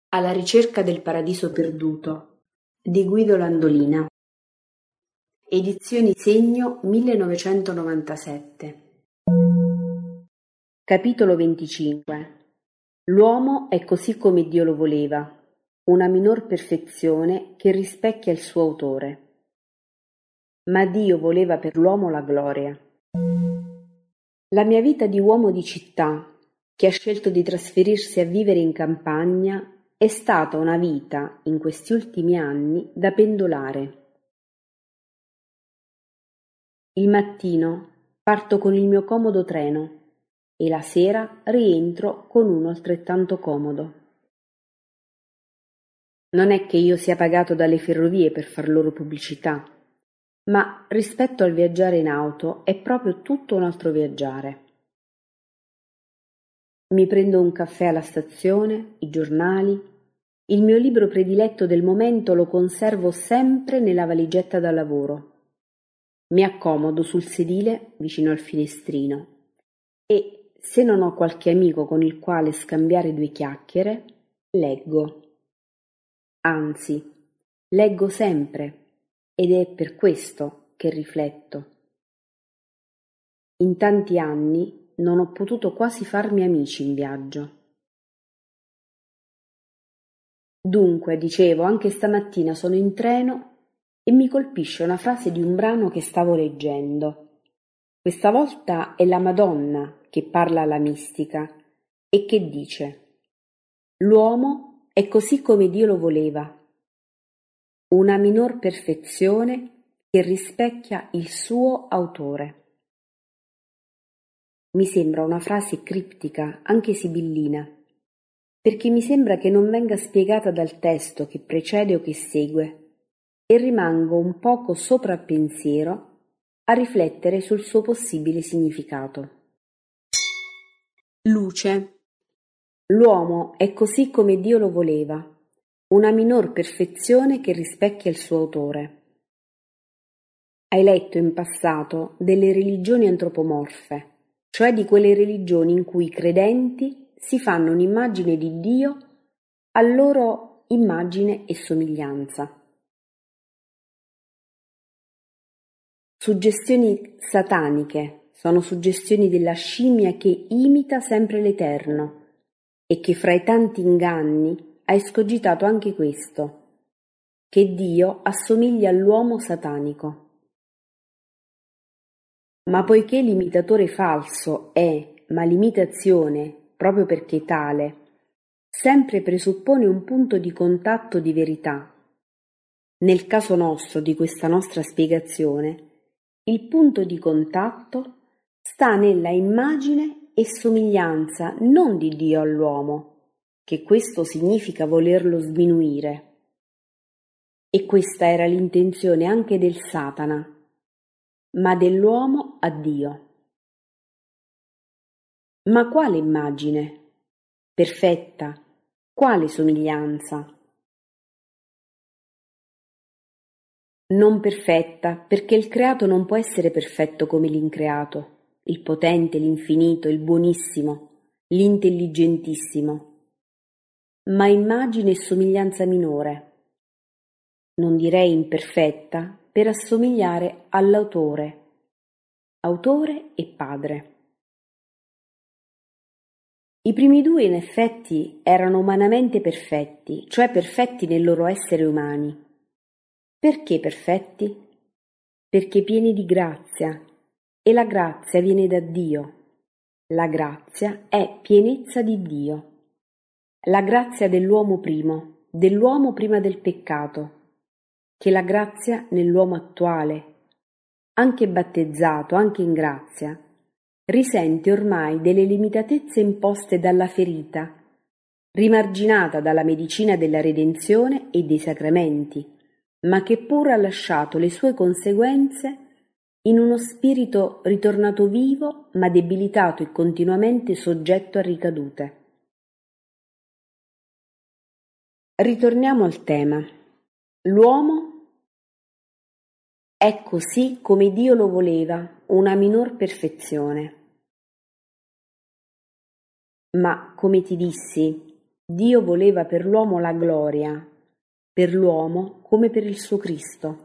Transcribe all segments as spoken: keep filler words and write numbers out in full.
Alla ricerca del paradiso perduto di Guido Landolina. Edizioni Segno millenovecentonovantasette. Capitolo venticinque. L'uomo è così come Dio lo voleva, una minor perfezione che rispecchia il suo autore. Ma Dio voleva per l'uomo la gloria. La mia vita di uomo di città, che ha scelto di trasferirsi a vivere in campagna, è stata una vita, in questi ultimi anni, da pendolare. Il mattino parto con il mio comodo treno e la sera rientro con uno altrettanto comodo. Non è che io sia pagato dalle ferrovie per far loro pubblicità, ma rispetto al viaggiare in auto è proprio tutto un altro viaggiare. Mi prendo un caffè alla stazione, i giornali, il mio libro prediletto del momento lo conservo sempre nella valigetta da lavoro. Mi accomodo sul sedile vicino al finestrino e, se non ho qualche amico con il quale scambiare due chiacchiere, leggo. Anzi, leggo sempre ed è per questo che rifletto. In tanti anni non ho potuto quasi farmi amici in viaggio. Dunque, dicevo, anche stamattina sono in treno e mi colpisce una frase di un brano che stavo leggendo. Questa volta è la Madonna che parla alla mistica e che dice: l'uomo è così come Dio lo voleva, una minor perfezione che rispecchia il suo autore. Mi sembra una frase criptica, anche sibillina, perché mi sembra che non venga spiegata dal testo che precede o che segue, e rimango un poco sopra il pensiero a riflettere sul suo possibile significato. Luce. L'uomo è così come Dio lo voleva, una minor perfezione che rispecchia il suo autore. Hai letto in passato delle religioni antropomorfe, cioè di quelle religioni in cui i credenti si fanno un'immagine di Dio a loro immagine e somiglianza. Suggestioni sataniche sono suggestioni della scimmia che imita sempre l'Eterno e che fra i tanti inganni ha escogitato anche questo, che Dio assomiglia all'uomo satanico. Ma poiché l'imitatore falso è, ma l'imitazione, proprio perché tale, sempre presuppone un punto di contatto di verità. Nel caso nostro, di questa nostra spiegazione, il punto di contatto sta nella immagine e somiglianza non di Dio all'uomo, che questo significa volerlo sminuire. E questa era l'intenzione anche del Satana, ma dell'uomo a Dio. Ma quale immagine? Perfetta? Quale somiglianza? Non perfetta, perché il creato non può essere perfetto come l'increato, il potente, l'infinito, il buonissimo, l'intelligentissimo, ma immagine e somiglianza minore. Non direi imperfetta, per assomigliare all'autore, autore e padre. I primi due in effetti erano umanamente perfetti, cioè perfetti nel loro essere umani. Perché perfetti? Perché pieni di grazia, e la grazia viene da Dio. La grazia è pienezza di Dio. La grazia dell'uomo primo, dell'uomo prima del peccato, che la grazia nell'uomo attuale, anche battezzato, anche in grazia, risente ormai delle limitatezze imposte dalla ferita, rimarginata dalla medicina della redenzione e dei sacramenti, ma che pur ha lasciato le sue conseguenze in uno spirito ritornato vivo ma debilitato e continuamente soggetto a ricadute. Ritorniamo al tema. L'uomo è così come Dio lo voleva, una minor perfezione. Ma, come ti dissi, Dio voleva per l'uomo la gloria, per l'uomo come per il suo Cristo.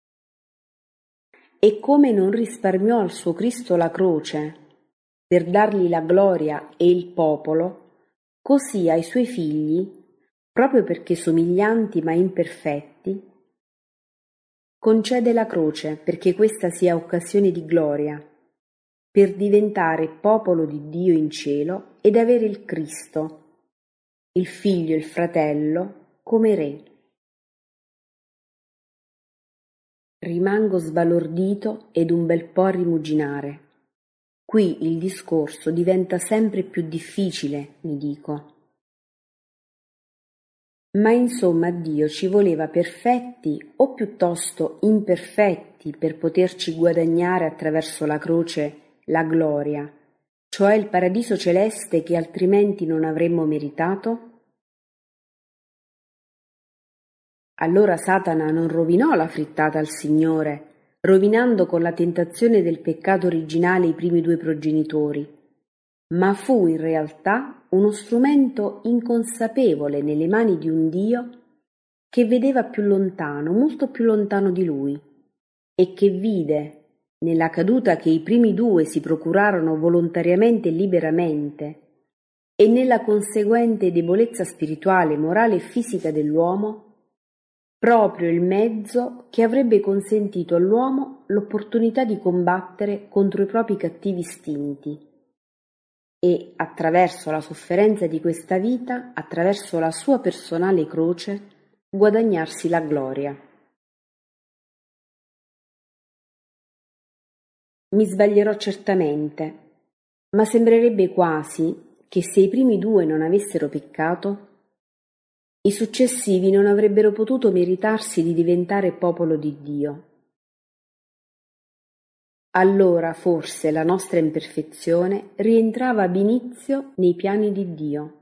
E come non risparmiò al suo Cristo la croce per dargli la gloria e il popolo, così ai suoi figli, proprio perché somiglianti ma imperfetti, concede la croce perché questa sia occasione di gloria, per diventare popolo di Dio in cielo ed avere il Cristo, il figlio e il fratello, come re. Rimango sbalordito ed un bel po' a rimuginare. Qui il discorso diventa sempre più difficile, mi dico. Ma insomma Dio ci voleva perfetti o piuttosto imperfetti per poterci guadagnare attraverso la croce la gloria, cioè il paradiso celeste che altrimenti non avremmo meritato? Allora Satana non rovinò la frittata al Signore, rovinando con la tentazione del peccato originale i primi due progenitori, ma fu in realtà uno strumento inconsapevole nelle mani di un Dio che vedeva più lontano, molto più lontano di lui, e che vide, nella caduta che i primi due si procurarono volontariamente e liberamente, e nella conseguente debolezza spirituale, morale e fisica dell'uomo, proprio il mezzo che avrebbe consentito all'uomo l'opportunità di combattere contro i propri cattivi istinti e, attraverso la sofferenza di questa vita, attraverso la sua personale croce, guadagnarsi la gloria. Mi sbaglierò certamente, ma sembrerebbe quasi che se i primi due non avessero peccato, i successivi non avrebbero potuto meritarsi di diventare popolo di Dio. Allora forse la nostra imperfezione rientrava ab inizio nei piani di Dio.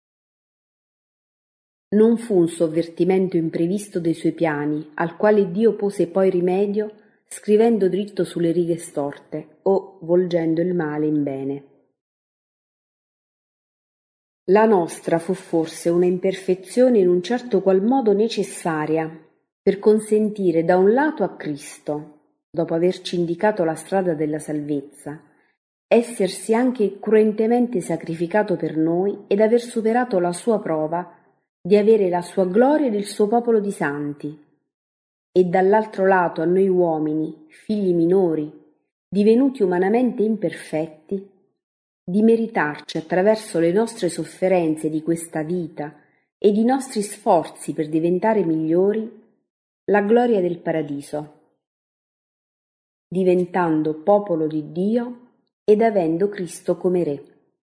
Non fu un sovvertimento imprevisto dei suoi piani, al quale Dio pose poi rimedio scrivendo dritto sulle righe storte o volgendo il male in bene. La nostra fu forse una imperfezione in un certo qual modo necessaria per consentire da un lato a Cristo, dopo averci indicato la strada della salvezza, essersi anche cruentemente sacrificato per noi ed aver superato la sua prova di avere la sua gloria ed il suo popolo di santi, e dall'altro lato a noi uomini, figli minori, divenuti umanamente imperfetti, di meritarci attraverso le nostre sofferenze di questa vita ed i nostri sforzi per diventare migliori la gloria del paradiso, diventando popolo di Dio ed avendo Cristo come re.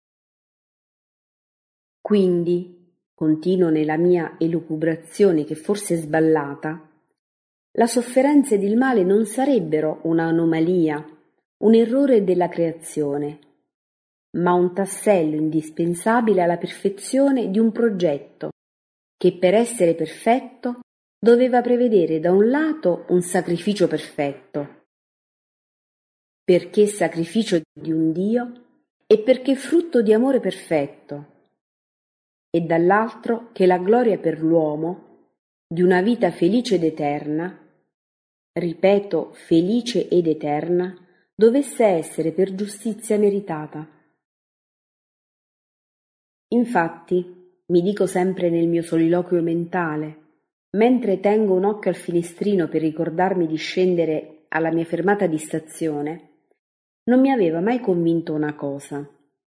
Quindi, continuo nella mia elucubrazione che forse è sballata, la sofferenza ed il male non sarebbero un'anomalia, un errore della creazione, ma un tassello indispensabile alla perfezione di un progetto che per essere perfetto doveva prevedere da un lato un sacrificio perfetto, perché sacrificio di un Dio e perché frutto di amore perfetto, e dall'altro che la gloria per l'uomo di una vita felice ed eterna, ripeto felice ed eterna, dovesse essere per giustizia meritata. Infatti, mi dico sempre nel mio soliloquio mentale, mentre tengo un occhio al finestrino per ricordarmi di scendere alla mia fermata di stazione, non mi aveva mai convinto una cosa.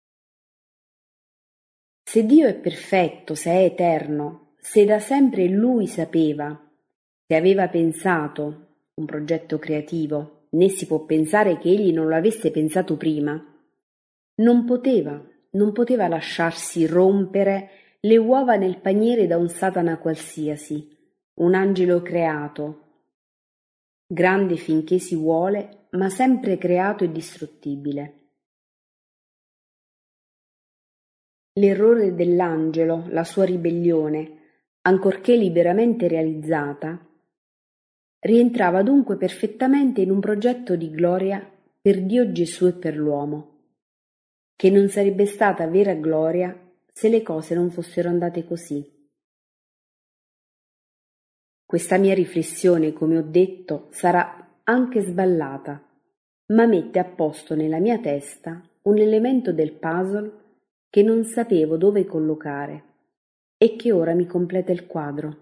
Se Dio è perfetto, se è eterno, se da sempre Lui sapeva, se aveva pensato un progetto creativo, né si può pensare che Egli non lo avesse pensato prima, non poteva non poteva lasciarsi rompere le uova nel paniere da un Satana qualsiasi, un angelo creato, grande finché si vuole, ma sempre creato e distruttibile. L'errore dell'angelo, la sua ribellione, ancorché liberamente realizzata, rientrava dunque perfettamente in un progetto di gloria per Dio Gesù e per l'uomo, che non sarebbe stata vera gloria se le cose non fossero andate così. Questa mia riflessione, come ho detto, sarà anche sballata, ma mette a posto nella mia testa un elemento del puzzle che non sapevo dove collocare e che ora mi completa il quadro.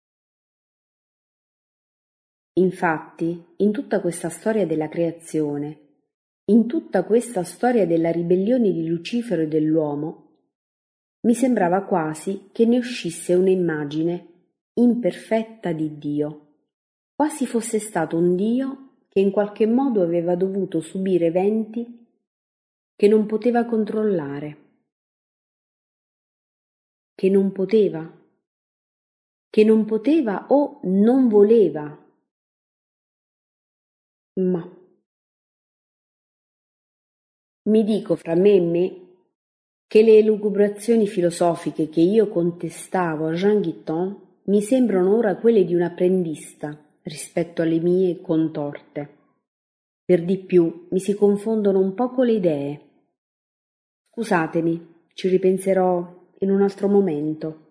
Infatti, in tutta questa storia della creazione, in tutta questa storia della ribellione di Lucifero e dell'uomo, mi sembrava quasi che ne uscisse un'immagine imperfetta di Dio, quasi fosse stato un Dio che in qualche modo aveva dovuto subire eventi che non poteva controllare, che non poteva, che non poteva o non voleva. Ma mi dico fra me e me che le elucubrazioni filosofiche che io contestavo a Jean Guitton mi sembrano ora quelle di un apprendista rispetto alle mie contorte. Per di più mi si confondono un poco le idee. Scusatemi, ci ripenserò in un altro momento.